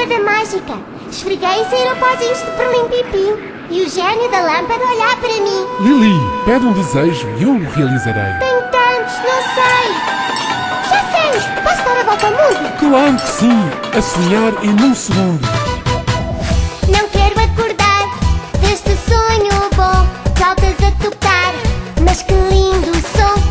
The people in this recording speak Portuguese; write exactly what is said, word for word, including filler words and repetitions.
lâmpada mágica. Esfreguei e saíram pozinhos de perlim-pipi. E o gênio da lâmpada a olhar para mim. Lili, pede um desejo e eu o realizarei. Tenho tantos, não sei. Já sei, posso dar a volta ao mundo? Claro que sim, a sonhar em um segundo. Não quero acordar deste sonho bom. Flautas a tocar, mas que lindo som.